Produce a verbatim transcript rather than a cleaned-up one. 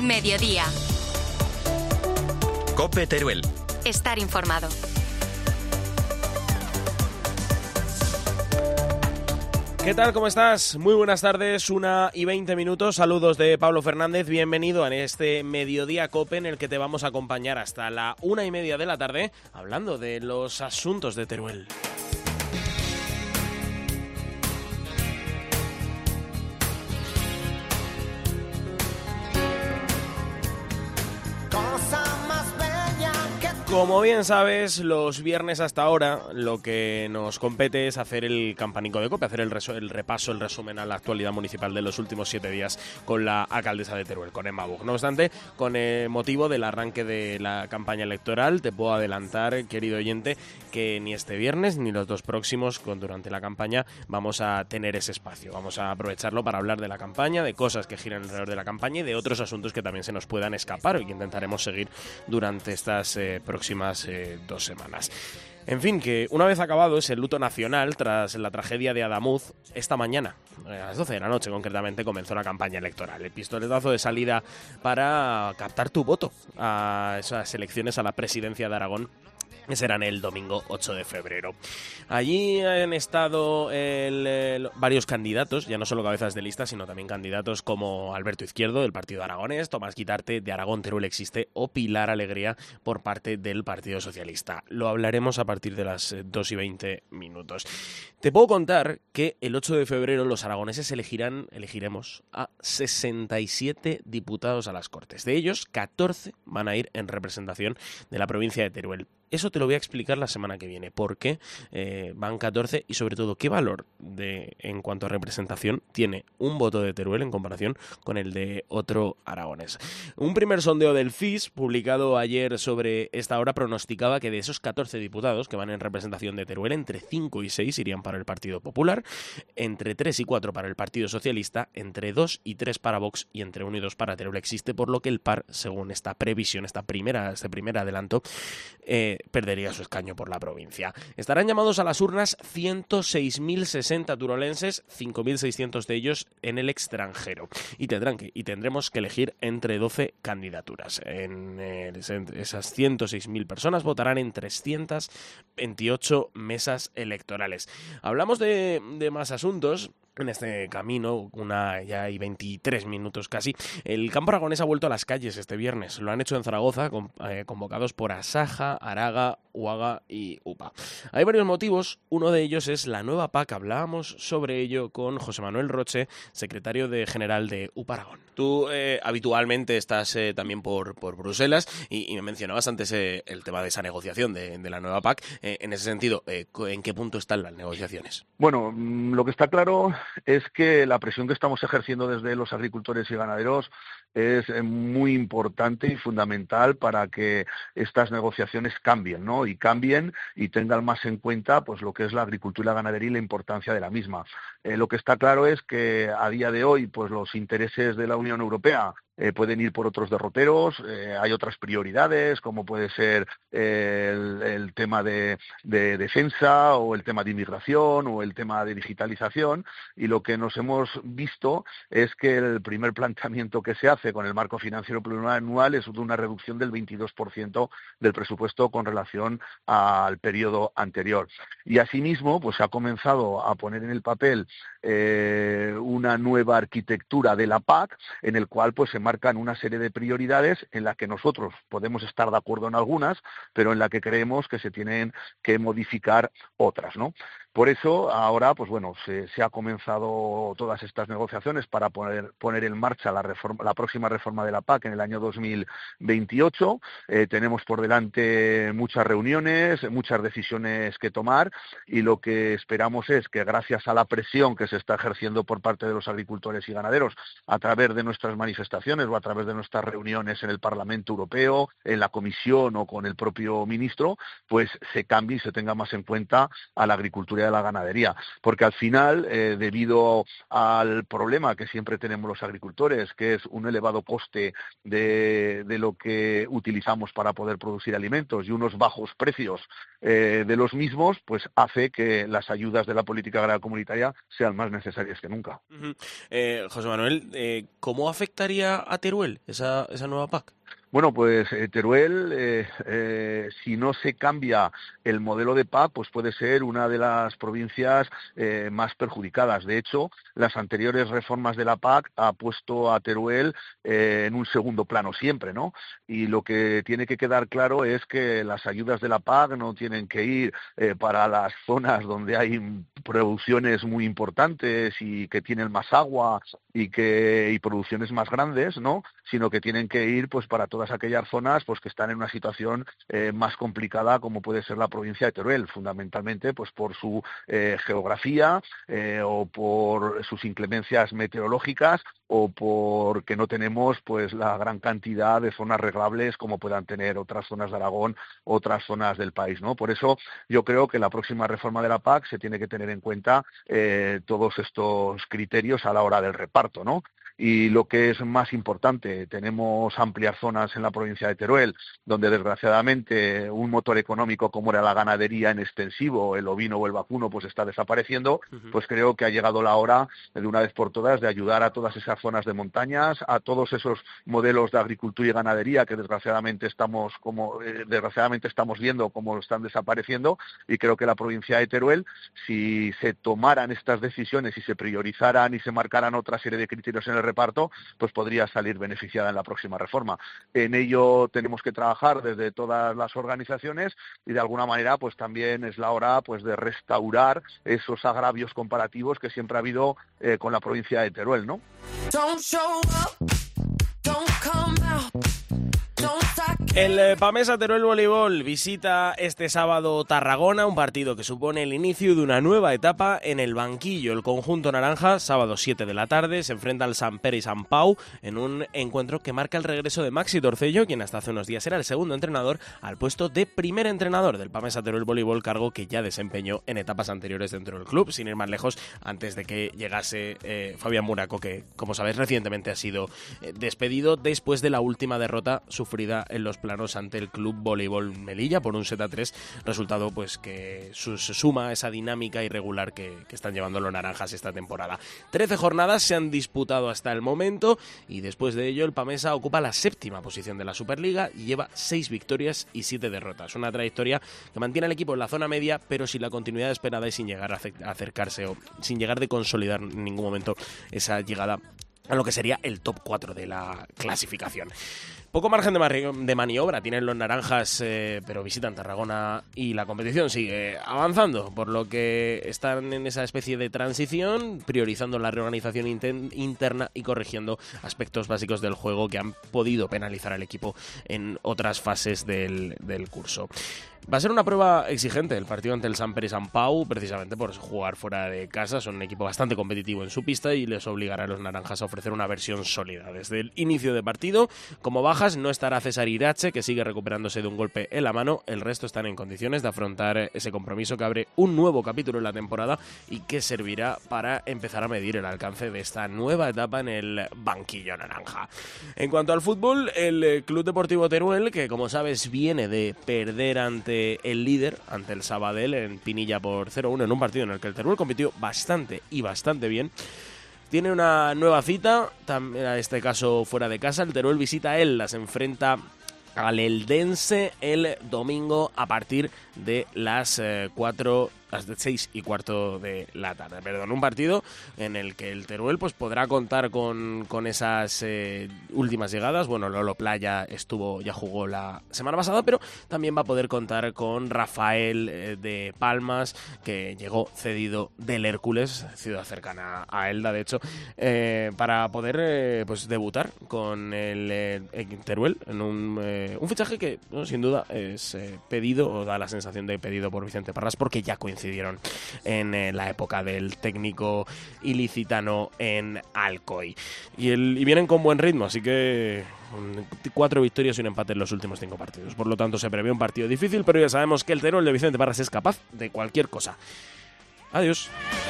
Mediodía. COPE Teruel. Estar informado. ¿Qué tal? ¿Cómo estás? Muy buenas tardes, una y veinte minutos. Saludos de Pablo Fernández. Bienvenido a este Mediodía COPE en el que te vamos a acompañar hasta la una y media de la tarde hablando de los asuntos de Teruel. Como bien sabes, los viernes hasta ahora lo que nos compete es hacer el campanico de COPE, hacer el, reso- el repaso, el resumen a la actualidad municipal de los últimos siete días con la alcaldesa de Teruel, con Emma Buch. No obstante, con el motivo del arranque de la campaña electoral, te puedo adelantar, querido oyente, que ni este viernes ni los dos próximos, con, durante la campaña, vamos a tener ese espacio. Vamos a aprovecharlo para hablar de la campaña, de cosas que giran alrededor de la campaña y de otros asuntos que también se nos puedan escapar y que intentaremos seguir durante estas eh, próximas próximas eh, dos semanas. En fin, que una vez acabado ese luto nacional tras la tragedia de Adamuz, esta mañana, a las doce de la noche concretamente, comenzó la campaña electoral. El pistoletazo de salida para captar tu voto a esas elecciones a la presidencia de Aragón, que serán el domingo ocho de febrero. Allí han estado el, el, varios candidatos, ya no solo cabezas de lista, sino también candidatos como Alberto Izquierdo, del Partido Aragonés, Tomás Guitarte, de Aragón Teruel Existe, o Pilar Alegría, por parte del Partido Socialista. Lo hablaremos a partir de las dos y veinte minutos. Te puedo contar que el ocho de febrero los aragoneses elegirán, elegiremos a sesenta y siete diputados a las Cortes. De ellos, catorce van a ir en representación de la provincia de Teruel. Eso te lo voy a explicar la semana que viene, por qué eh, van catorce y sobre todo qué valor de, en cuanto a representación tiene un voto de Teruel en comparación con el de otro aragonés. Un primer sondeo del C I S publicado ayer sobre esta hora pronosticaba que de esos catorce diputados que van en representación de Teruel, entre cinco y seis irían para el Partido Popular, entre tres y cuatro para el Partido Socialista, entre dos y tres para Vox y entre uno y dos para Teruel Existe, por lo que el P A R, según esta previsión, esta primera, este primer adelanto, eh, perdería su escaño por la provincia. Estarán llamados a las urnas ciento seis mil sesenta turolenses, cinco mil seiscientos de ellos en el extranjero. Y tendrán que y tendremos que elegir entre doce candidaturas. En, eh, esas ciento seis mil personas votarán en trescientas veintiocho mesas electorales. Hablamos de, de más asuntos. En este camino, una ya hay veintitrés minutos casi, el campo aragonés ha vuelto a las calles este viernes. Lo han hecho en Zaragoza, con, eh, convocados por Asaja, Araga, Uaga y UPA. Hay varios motivos, uno de ellos es la nueva P A C. Hablábamos sobre ello con José Manuel Roche, secretario de general de UPA Aragón. Tú eh, habitualmente estás eh, también por, por Bruselas y, y me mencionabas antes eh, el tema de esa negociación de, de la nueva P A C. Eh, en ese sentido, eh, ¿en qué punto están las negociaciones? Bueno, lo que está claro es que la presión que estamos ejerciendo desde los agricultores y ganaderos es muy importante y fundamental para que estas negociaciones cambien, ¿no? Y cambien y tengan más en cuenta pues lo que es la agricultura y la ganadería y la importancia de la misma. Eh, lo que está claro es que a día de hoy pues los intereses de la Unión Europea Eh, pueden ir por otros derroteros, eh, hay otras prioridades, como puede ser eh, el, el tema de, de defensa o el tema de inmigración o el tema de digitalización, y lo que nos hemos visto es que el primer planteamiento que se hace con el marco financiero plurianual es de una reducción del veintidós por ciento del presupuesto con relación al periodo anterior. Y asimismo, pues se ha comenzado a poner en el papel eh, una nueva arquitectura de la P A C, en el cual pues se marcan una serie de prioridades en las que nosotros podemos estar de acuerdo en algunas, pero en la que creemos que se tienen que modificar otras, ¿no? Por eso ahora, pues bueno, se, se ha comenzado todas estas negociaciones para poner, poner en marcha la, reforma, la próxima reforma de la P A C en el año dos mil veintiocho. Eh, tenemos por delante muchas reuniones, muchas decisiones que tomar, y lo que esperamos es que gracias a la presión que se está ejerciendo por parte de los agricultores y ganaderos a través de nuestras manifestaciones o a través de nuestras reuniones en el Parlamento Europeo, en la Comisión o con el propio ministro, pues se cambie y se tenga más en cuenta a la agricultura seguridad de la ganadería, porque al final, eh, debido al problema que siempre tenemos los agricultores, que es un elevado coste de, de lo que utilizamos para poder producir alimentos y unos bajos precios eh, de los mismos, pues hace que las ayudas de la política agraria comunitaria sean más necesarias que nunca. Uh-huh. eh, José Manuel, eh, ¿cómo afectaría a Teruel esa, esa nueva P A C? Bueno, pues eh, Teruel, eh, eh, si no se cambia el modelo de P A C, pues puede ser una de las provincias eh, más perjudicadas. De hecho, las anteriores reformas de la P A C ha puesto a Teruel eh, en un segundo plano siempre, ¿no? Y lo que tiene que quedar claro es que las ayudas de la P A C no tienen que ir eh, para las zonas donde hay producciones muy importantes y que tienen más agua y que y producciones más grandes, ¿no? Sino que tienen que ir pues para todas aquellas zonas pues que están en una situación eh, más complicada, como puede ser la provincia de Teruel, fundamentalmente pues por su eh, geografía eh, o por sus inclemencias meteorológicas o porque no tenemos pues la gran cantidad de zonas reglables como puedan tener otras zonas de Aragón, otras zonas del país, ¿no? Por eso yo creo que la próxima reforma de la P A C se tiene que tener en cuenta eh, todos estos criterios a la hora del reparto, ¿no? Y lo que es más importante, tenemos amplias zonas en la provincia de Teruel, donde desgraciadamente un motor económico como era la ganadería en extensivo, el ovino o el vacuno, pues está desapareciendo. Uh-huh. Pues creo que ha llegado la hora, de una vez por todas, de ayudar a todas esas zonas de montañas, a todos esos modelos de agricultura y ganadería que desgraciadamente estamos como eh, desgraciadamente estamos viendo cómo están desapareciendo, y creo que la provincia de Teruel, si se tomaran estas decisiones y se priorizaran y se marcaran otra serie de criterios en el reparto, pues podría salir beneficiada en la próxima reforma. En ello tenemos que trabajar desde todas las organizaciones y de alguna manera pues también es la hora pues de restaurar esos agravios comparativos que siempre ha habido eh, con la provincia de Teruel, ¿no? El Pamesa Teruel Voleibol visita este sábado Tarragona, un partido que supone el inicio de una nueva etapa en el banquillo. El conjunto naranja, sábado siete de la tarde, se enfrenta al Sant Pere y Sant Pau en un encuentro que marca el regreso de Maxi Torcello, quien hasta hace unos días era el segundo entrenador, al puesto de primer entrenador del Pamesa Teruel Voleibol, cargo que ya desempeñó en etapas anteriores dentro del club, sin ir más lejos, antes de que llegase eh, Fabián Muraco, que, como sabéis, recientemente ha sido eh, despedido después de la última derrota sufrida en los planos ante el Club Voleibol Melilla por un set a tres, resultado pues que se suma a esa dinámica irregular que, que están llevando los naranjas esta temporada. trece jornadas se han disputado hasta el momento y después de ello el Pamesa ocupa la séptima posición de la Superliga y lleva seis victorias y siete derrotas. Una trayectoria que mantiene al equipo en la zona media, pero sin la continuidad esperada y sin llegar a acercarse o sin llegar de consolidar en ningún momento esa llegada a lo que sería el top cuatro de la clasificación. Poco margen de, mani- de maniobra tienen los naranjas, eh, pero visitan Tarragona y la competición sigue avanzando, por lo que están en esa especie de transición, priorizando la reorganización inten- interna y corrigiendo aspectos básicos del juego que han podido penalizar al equipo en otras fases del, del curso. Va a ser una prueba exigente el partido ante el Sant Pere y Sant Pau, precisamente por jugar fuera de casa. Son un equipo bastante competitivo en su pista y les obligará a los naranjas a ofrecer una versión sólida. Desde el inicio de partido, como bajas, no estará César Irache, que sigue recuperándose de un golpe en la mano. El resto están en condiciones de afrontar ese compromiso que abre un nuevo capítulo en la temporada y que servirá para empezar a medir el alcance de esta nueva etapa en el banquillo naranja. En cuanto al fútbol, el Club Deportivo Teruel, que como sabes viene de perder ante el líder, ante el Sabadell en Pinilla por cero uno en un partido en el que el Teruel compitió bastante y bastante bien, tiene una nueva cita, también en este caso fuera de casa. El Teruel visita a él, las enfrenta al Eldense el domingo a partir de las eh, cuatro, las seis y cuarto de la tarde. Perdón, un partido en el que el Teruel pues podrá contar con, con esas eh, últimas llegadas. Bueno, Lolo Playa estuvo, ya jugó la semana pasada, pero también va a poder contar con Rafael eh, de Palmas, que llegó cedido del Hércules, ciudad cercana a Elda, de hecho, eh, para poder eh, pues debutar con el, eh, el Teruel en un, eh, un fichaje que, ¿no?, sin duda es eh, pedido, o da la sensación de pedido por Vicente Parras, porque ya coincide en eh, la época del técnico ilicitano en Alcoy. Y, el, y vienen con buen ritmo, así que cuatro victorias y un empate en los últimos cinco partidos. Por lo tanto, se prevé un partido difícil, pero ya sabemos que el Teruel de Vicente Parras es capaz de cualquier cosa. Adiós.